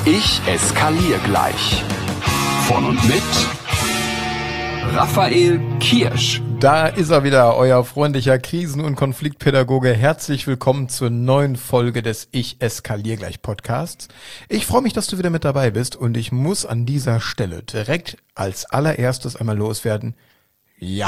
Ich eskaliere gleich. Von und mit Raphael Kirsch. Da ist er wieder, euer freundlicher Krisen- und Konfliktpädagoge. Herzlich willkommen zur neuen Folge des Ich eskaliere gleich Podcasts. Ich freue mich, dass du wieder mit dabei bist und ich muss an dieser Stelle direkt als allererstes einmal loswerden. Ja,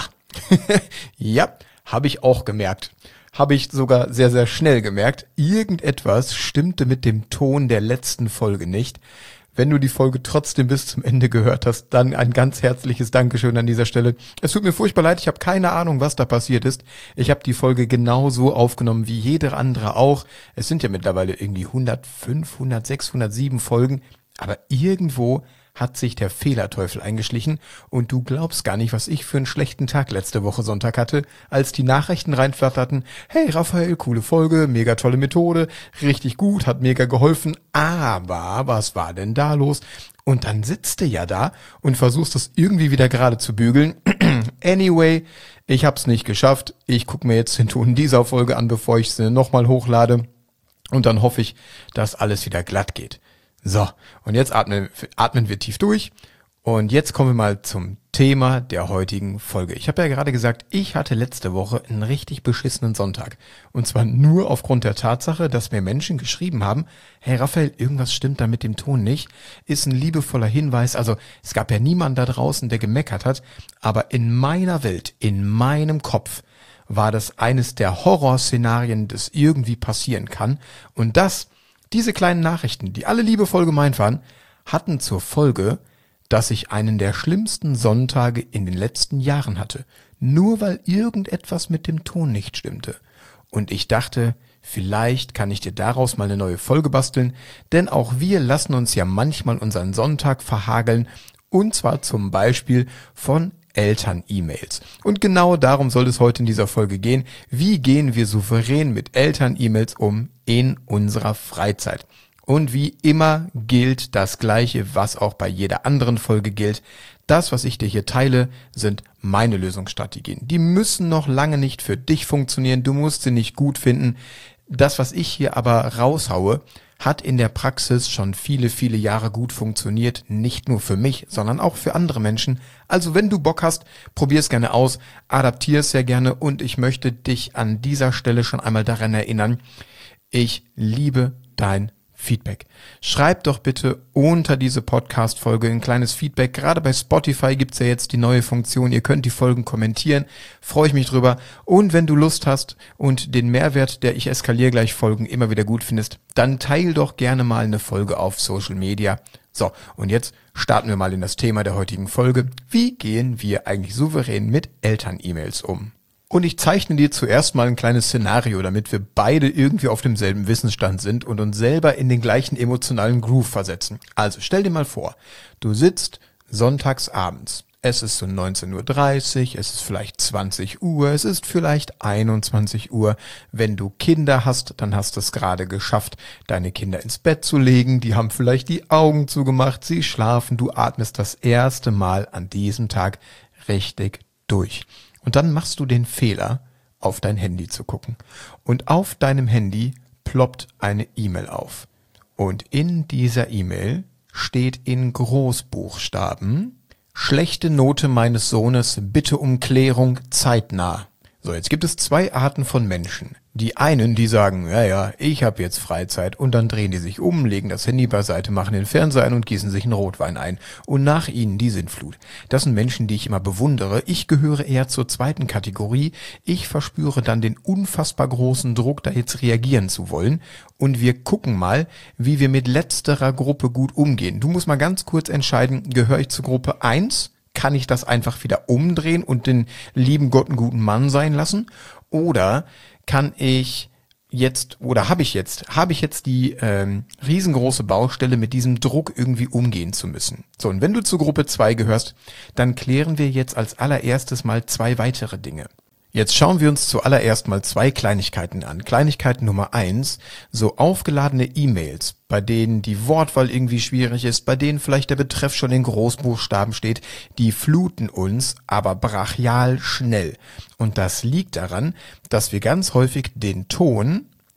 ja, habe ich auch gemerkt. Habe ich sogar sehr, sehr schnell gemerkt. Irgendetwas stimmte mit dem Ton der letzten Folge nicht. Wenn du die Folge trotzdem bis zum Ende gehört hast, dann ein ganz herzliches Dankeschön an dieser Stelle. Es tut mir furchtbar leid, ich habe keine Ahnung, was da passiert ist. Ich habe die Folge genauso aufgenommen wie jeder andere auch. Es sind ja mittlerweile irgendwie 105, 106, 107 Folgen. Aber irgendwo hat sich der Fehlerteufel eingeschlichen und du glaubst gar nicht, was ich für einen schlechten Tag letzte Woche Sonntag hatte, als die Nachrichten reinflatterten. Hey Raphael, coole Folge, mega tolle Methode, richtig gut, hat mega geholfen, aber was war denn da los? Und dann sitzt du ja da und versuchst das irgendwie wieder gerade zu bügeln. Anyway, ich hab's nicht geschafft. Ich gucke mir jetzt den Ton dieser Folge an, bevor ich sie nochmal hochlade und dann hoffe ich, dass alles wieder glatt geht. So, und jetzt atmen wir tief durch und jetzt kommen wir mal zum Thema der heutigen Folge. Ich habe ja gerade gesagt, ich hatte letzte Woche einen richtig beschissenen Sonntag. Und zwar nur aufgrund der Tatsache, dass mir Menschen geschrieben haben, hey Raphael, irgendwas stimmt da mit dem Ton nicht. Ist ein liebevoller Hinweis, also es gab ja niemanden da draußen, der gemeckert hat, aber in meiner Welt, in meinem Kopf war das eines der Horrorszenarien, das irgendwie passieren kann. Und diese kleinen Nachrichten, die alle liebevoll gemeint waren, hatten zur Folge, dass ich einen der schlimmsten Sonntage in den letzten Jahren hatte. Nur weil irgendetwas mit dem Ton nicht stimmte. Und ich dachte, vielleicht kann ich dir daraus mal eine neue Folge basteln, denn auch wir lassen uns ja manchmal unseren Sonntag verhageln, und zwar zum Beispiel von Eltern-E-Mails. Und genau darum soll es heute in dieser Folge gehen. Wie gehen wir souverän mit Eltern-E-Mails um in unserer Freizeit? Und wie immer gilt das Gleiche, was auch bei jeder anderen Folge gilt. Das, was ich dir hier teile, sind meine Lösungsstrategien. Die müssen noch lange nicht für dich funktionieren. Du musst sie nicht gut finden. Das, was ich hier aber raushaue, hat in der Praxis schon viele, viele Jahre gut funktioniert. Nicht nur für mich, sondern auch für andere Menschen. Also wenn du Bock hast, probier es gerne aus, adaptier es sehr gerne und ich möchte dich an dieser Stelle schon einmal daran erinnern, ich liebe dein Feedback. Schreib doch bitte unter diese Podcast-Folge ein kleines Feedback. Gerade bei Spotify gibt's ja jetzt die neue Funktion. Ihr könnt die Folgen kommentieren. Freue ich mich drüber. Und wenn du Lust hast und den Mehrwert der Ich eskaliere gleich Folgen immer wieder gut findest, dann teil doch gerne mal eine Folge auf Social Media. So, und jetzt starten wir mal in das Thema der heutigen Folge. Wie gehen wir eigentlich souverän mit Eltern-E-Mails um? Und ich zeichne dir zuerst mal ein kleines Szenario, damit wir beide irgendwie auf demselben Wissensstand sind und uns selber in den gleichen emotionalen Groove versetzen. Also stell dir mal vor, du sitzt sonntags abends. Es ist so 19:30 Uhr, es ist vielleicht 20 Uhr, es ist vielleicht 21 Uhr. Wenn du Kinder hast, dann hast du es gerade geschafft, deine Kinder ins Bett zu legen. Die haben vielleicht die Augen zugemacht, sie schlafen. Du atmest das erste Mal an diesem Tag richtig durch. Und dann machst du den Fehler, auf dein Handy zu gucken. Und auf deinem Handy ploppt eine E-Mail auf. Und in dieser E-Mail steht in Großbuchstaben: Schlechte Note meines Sohnes, bitte um Klärung zeitnah. So, jetzt gibt es zwei Arten von Menschen. Die einen, die sagen, ja, ich habe jetzt Freizeit, und dann drehen die sich um, legen das Handy beiseite, machen den Fernseher an und gießen sich einen Rotwein ein. Und nach ihnen die Sintflut. Das sind Menschen, die ich immer bewundere. Ich gehöre eher zur zweiten Kategorie. Ich verspüre dann den unfassbar großen Druck, da jetzt reagieren zu wollen. Und wir gucken mal, wie wir mit letzterer Gruppe gut umgehen. Du musst mal ganz kurz entscheiden, gehöre ich zur Gruppe 1? Kann ich das einfach wieder umdrehen und den lieben Gott einen guten Mann sein lassen? Oder kann ich jetzt, oder habe ich jetzt die riesengroße Baustelle, mit diesem Druck irgendwie umgehen zu müssen? So, und wenn du zur Gruppe 2 gehörst, dann klären wir jetzt als allererstes mal zwei weitere Dinge. Jetzt schauen wir uns zuallererst mal zwei Kleinigkeiten an. Kleinigkeit Nummer 1, so aufgeladene E-Mails, bei denen die Wortwahl irgendwie schwierig ist, bei denen vielleicht der Betreff schon in Großbuchstaben steht, die fluten uns aber brachial schnell. Und das liegt daran, dass wir ganz häufig den Ton,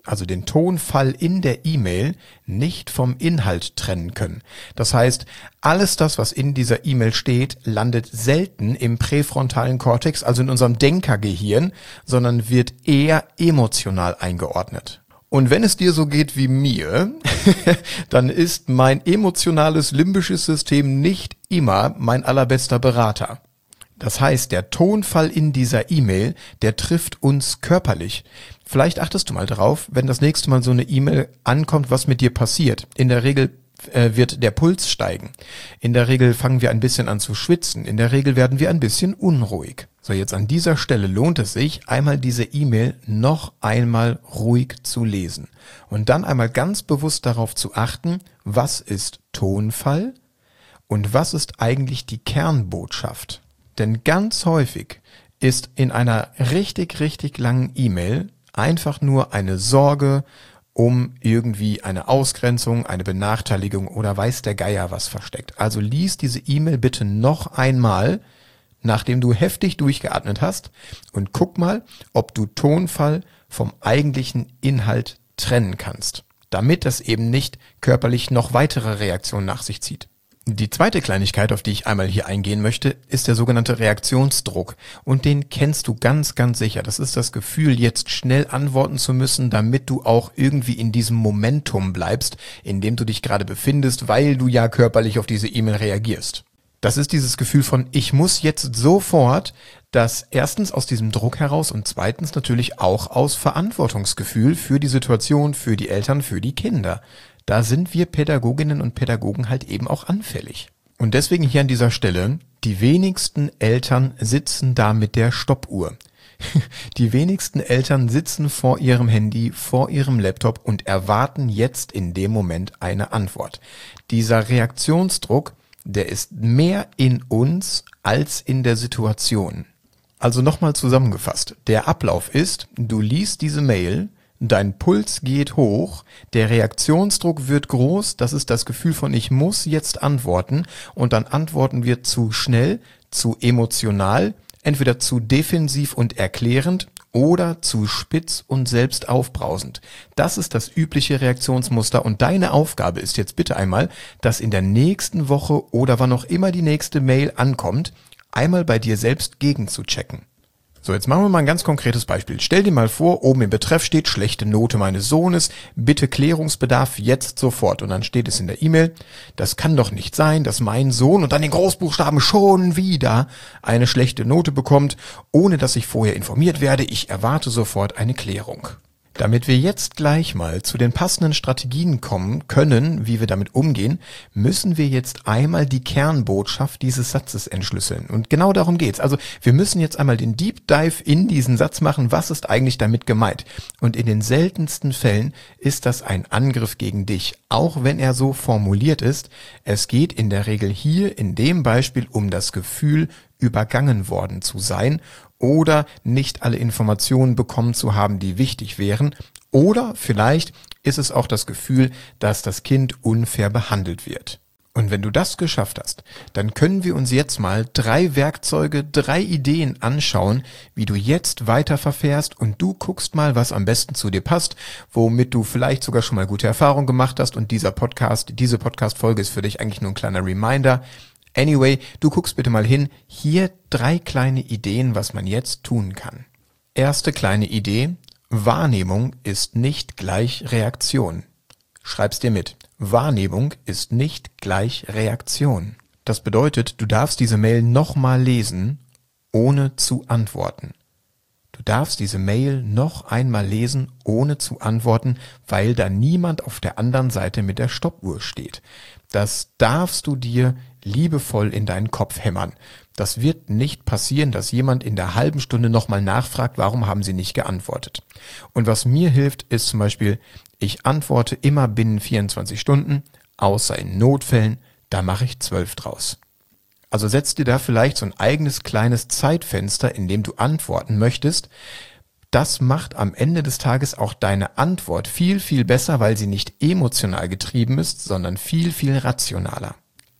also den Tonfall in der E-Mail, nicht vom Inhalt trennen können. Das heißt, alles das, was in dieser E-Mail steht, landet selten im präfrontalen Kortex, also in unserem Denkergehirn, sondern wird eher emotional eingeordnet. Und wenn es dir so geht wie mir, dann ist mein emotionales limbisches System nicht immer mein allerbester Berater. Das heißt, der Tonfall in dieser E-Mail, der trifft uns körperlich. Vielleicht achtest du mal drauf, wenn das nächste Mal so eine E-Mail ankommt, was mit dir passiert. In der Regel wird der Puls steigen. In der Regel fangen wir ein bisschen an zu schwitzen. In der Regel werden wir ein bisschen unruhig. So, jetzt an dieser Stelle lohnt es sich, einmal diese E-Mail noch einmal ruhig zu lesen. Und dann einmal ganz bewusst darauf zu achten, was ist Tonfall und was ist eigentlich die Kernbotschaft. Denn ganz häufig ist in einer richtig, richtig langen E-Mail einfach nur eine Sorge um irgendwie eine Ausgrenzung, eine Benachteiligung oder weiß der Geier was versteckt. Also lies diese E-Mail bitte noch einmal, nachdem du heftig durchgeatmet hast, und guck mal, ob du Tonfall vom eigentlichen Inhalt trennen kannst, damit das eben nicht körperlich noch weitere Reaktionen nach sich zieht. Die zweite Kleinigkeit, auf die ich einmal hier eingehen möchte, ist der sogenannte Reaktionsdruck. Und den kennst du ganz, ganz sicher. Das ist das Gefühl, jetzt schnell antworten zu müssen, damit du auch irgendwie in diesem Momentum bleibst, in dem du dich gerade befindest, weil du ja körperlich auf diese E-Mail reagierst. Das ist dieses Gefühl von, ich muss jetzt sofort, das erstens aus diesem Druck heraus und zweitens natürlich auch aus Verantwortungsgefühl für die Situation, für die Eltern, für die Kinder. Da sind wir Pädagoginnen und Pädagogen halt eben auch anfällig. Und deswegen hier an dieser Stelle, die wenigsten Eltern sitzen da mit der Stoppuhr. Die wenigsten Eltern sitzen vor ihrem Handy, vor ihrem Laptop und erwarten jetzt in dem Moment eine Antwort. Dieser Reaktionsdruck, der ist mehr in uns als in der Situation. Also nochmal zusammengefasst, der Ablauf ist, du liest diese Mail, dein Puls geht hoch, der Reaktionsdruck wird groß, das ist das Gefühl von ich muss jetzt antworten und dann antworten wir zu schnell, zu emotional, entweder zu defensiv und erklärend oder zu spitz und selbst aufbrausend. Das ist das übliche Reaktionsmuster und deine Aufgabe ist jetzt bitte einmal, dass in der nächsten Woche oder wann auch immer die nächste Mail ankommt, einmal bei dir selbst gegenzuchecken. So, jetzt machen wir mal ein ganz konkretes Beispiel. Stell dir mal vor, oben im Betreff steht schlechte Note meines Sohnes, bitte Klärungsbedarf jetzt sofort. Und dann steht es in der E-Mail, das kann doch nicht sein, dass mein Sohn und dann den Großbuchstaben schon wieder eine schlechte Note bekommt, ohne dass ich vorher informiert werde. Ich erwarte sofort eine Klärung. Damit wir jetzt gleich mal zu den passenden Strategien kommen können, wie wir damit umgehen, müssen wir jetzt einmal die Kernbotschaft dieses Satzes entschlüsseln. Und genau darum geht's. Also wir müssen jetzt einmal den Deep Dive in diesen Satz machen. Was ist eigentlich damit gemeint? Und in den seltensten Fällen ist das ein Angriff gegen dich, auch wenn er so formuliert ist. Es geht in der Regel hier in dem Beispiel um das Gefühl, übergangen worden zu sein oder nicht alle Informationen bekommen zu haben, die wichtig wären. Oder vielleicht ist es auch das Gefühl, dass das Kind unfair behandelt wird. Und wenn du das geschafft hast, dann können wir uns jetzt mal 3 Werkzeuge, 3 Ideen anschauen, wie du jetzt weiter verfährst und du guckst mal, was am besten zu dir passt, womit du vielleicht sogar schon mal gute Erfahrungen gemacht hast und diese Podcast-Folge ist für dich eigentlich nur ein kleiner Reminder. Anyway, du guckst bitte mal hin, hier 3 kleine Ideen, was man jetzt tun kann. Erste kleine Idee, Wahrnehmung ist nicht gleich Reaktion. Schreib's dir mit. Wahrnehmung ist nicht gleich Reaktion. Das bedeutet, du darfst diese Mail nochmal lesen, ohne zu antworten. Du darfst diese Mail noch einmal lesen, ohne zu antworten, weil da niemand auf der anderen Seite mit der Stoppuhr steht. Das darfst du dir liebevoll in deinen Kopf hämmern. Das wird nicht passieren, dass jemand in der halben Stunde nochmal nachfragt, warum haben sie nicht geantwortet. Und was mir hilft, ist zum Beispiel, ich antworte immer binnen 24 Stunden, außer in Notfällen, da mache ich 12 draus. Also setz dir da vielleicht so ein eigenes kleines Zeitfenster, in dem du antworten möchtest. Das macht am Ende des Tages auch deine Antwort viel, viel besser, weil sie nicht emotional getrieben ist, sondern viel, viel rationaler.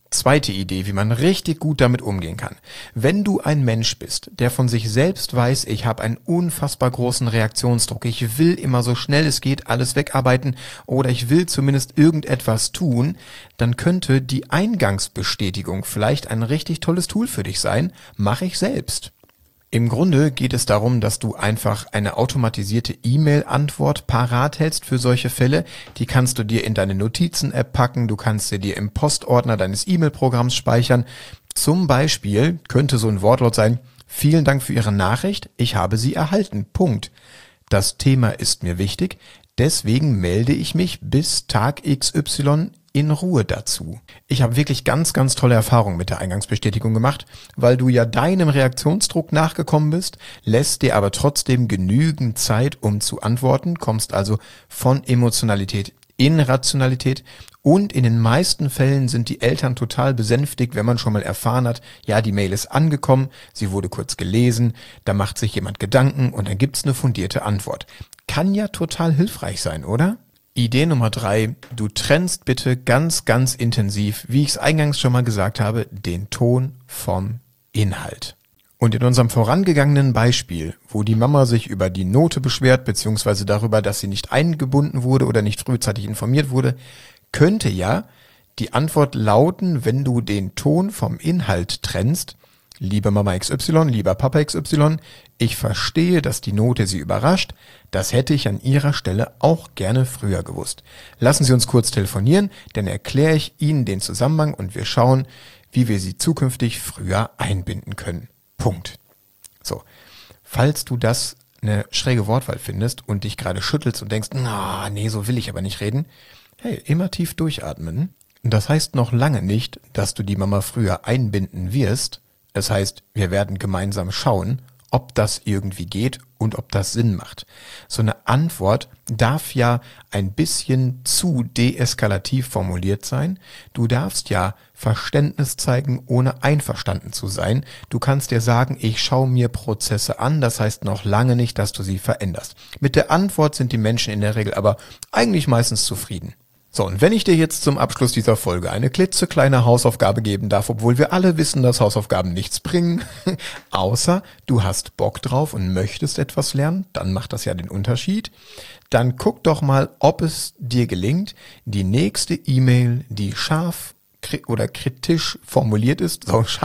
Zweite Idee, wie man richtig gut damit umgehen kann. Wenn du ein Mensch bist, der von sich selbst weiß, ich habe einen unfassbar großen Reaktionsdruck, ich will immer so schnell es geht alles wegarbeiten oder ich will zumindest irgendetwas tun, dann könnte die Eingangsbestätigung vielleicht ein richtig tolles Tool für dich sein. Mache ich selbst. Im Grunde geht es darum, dass du einfach eine automatisierte E-Mail-Antwort parat hältst für solche Fälle. Die kannst du dir in deine Notizen-App packen, du kannst sie dir im Postordner deines E-Mail-Programms speichern. Zum Beispiel könnte so ein Wortlaut sein: Vielen Dank für Ihre Nachricht, ich habe sie erhalten. Punkt. Das Thema ist mir wichtig, deswegen melde ich mich bis Tag XY in Ruhe dazu. Ich habe wirklich ganz, ganz tolle Erfahrungen mit der Eingangsbestätigung gemacht, weil du ja deinem Reaktionsdruck nachgekommen bist, lässt dir aber trotzdem genügend Zeit, um zu antworten, kommst also von Emotionalität in Rationalität und in den meisten Fällen sind die Eltern total besänftigt, wenn man schon mal erfahren hat, ja, die Mail ist angekommen, sie wurde kurz gelesen, da macht sich jemand Gedanken und dann gibt's eine fundierte Antwort. Kann ja total hilfreich sein, oder? Idee Nummer 3, du trennst bitte ganz, ganz intensiv, wie ich es eingangs schon mal gesagt habe, den Ton vom Inhalt. Und in unserem vorangegangenen Beispiel, wo die Mama sich über die Note beschwert, beziehungsweise darüber, dass sie nicht eingebunden wurde oder nicht frühzeitig informiert wurde, könnte ja die Antwort lauten, wenn du den Ton vom Inhalt trennst: Liebe Mama XY, lieber Papa XY, ich verstehe, dass die Note Sie überrascht. Das hätte ich an Ihrer Stelle auch gerne früher gewusst. Lassen Sie uns kurz telefonieren, dann erkläre ich Ihnen den Zusammenhang und wir schauen, wie wir Sie zukünftig früher einbinden können. Punkt. So, falls du das eine schräge Wortwahl findest und dich gerade schüttelst und denkst, nee, so will ich aber nicht reden, hey, immer tief durchatmen. Das heißt noch lange nicht, dass du die Mama früher einbinden wirst. Das heißt, wir werden gemeinsam schauen, ob das irgendwie geht und ob das Sinn macht. So eine Antwort darf ja ein bisschen zu deeskalativ formuliert sein. Du darfst ja Verständnis zeigen, ohne einverstanden zu sein. Du kannst dir sagen, ich schaue mir Prozesse an, das heißt noch lange nicht, dass du sie veränderst. Mit der Antwort sind die Menschen in der Regel aber eigentlich meistens zufrieden. So, und wenn ich dir jetzt zum Abschluss dieser Folge eine klitzekleine Hausaufgabe geben darf, obwohl wir alle wissen, dass Hausaufgaben nichts bringen, außer du hast Bock drauf und möchtest etwas lernen, dann macht das ja den Unterschied, dann guck doch mal, ob es dir gelingt, die nächste E-Mail, die scharf oder kritisch formuliert ist,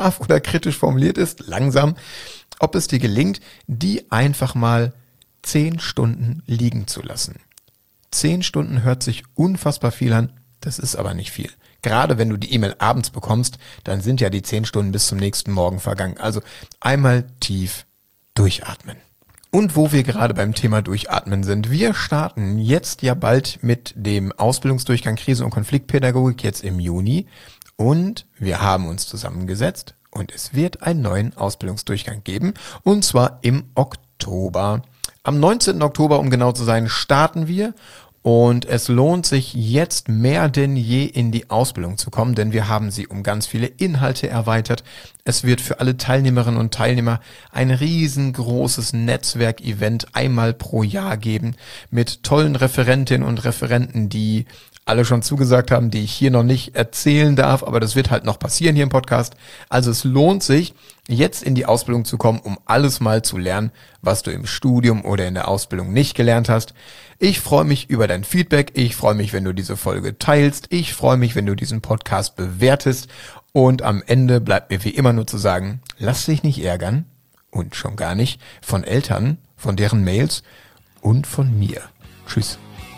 langsam, ob es dir gelingt, die einfach mal 10 Stunden liegen zu lassen. 10 Stunden hört sich unfassbar viel an, das ist aber nicht viel. Gerade wenn du die E-Mail abends bekommst, dann sind ja die 10 Stunden bis zum nächsten Morgen vergangen. Also einmal tief durchatmen. Und wo wir gerade beim Thema Durchatmen sind, wir starten jetzt ja bald mit dem Ausbildungsdurchgang Krise- und Konfliktpädagogik jetzt im Juni und wir haben uns zusammengesetzt und es wird einen neuen Ausbildungsdurchgang geben und zwar im Oktober. Am 19. Oktober, um genau zu sein, starten wir. Und es lohnt sich jetzt mehr denn je in die Ausbildung zu kommen, denn wir haben sie um ganz viele Inhalte erweitert. Es wird für alle Teilnehmerinnen und Teilnehmer ein riesengroßes Netzwerkevent einmal pro Jahr geben mit tollen Referentinnen und Referenten, die alle schon zugesagt haben, die ich hier noch nicht erzählen darf, aber das wird halt noch passieren hier im Podcast. Also es lohnt sich, jetzt in die Ausbildung zu kommen, um alles mal zu lernen, was du im Studium oder in der Ausbildung nicht gelernt hast. Ich freue mich über dein Feedback, ich freue mich, wenn du diese Folge teilst, ich freue mich, wenn du diesen Podcast bewertest und am Ende bleibt mir wie immer nur zu sagen, lass dich nicht ärgern und schon gar nicht von Eltern, von deren Mails und von mir. Tschüss.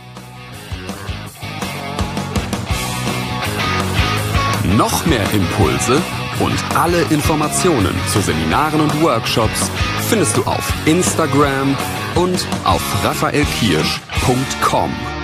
Noch mehr Impulse und alle Informationen zu Seminaren und Workshops findest du auf Instagram und auf raphaelkirsch.com.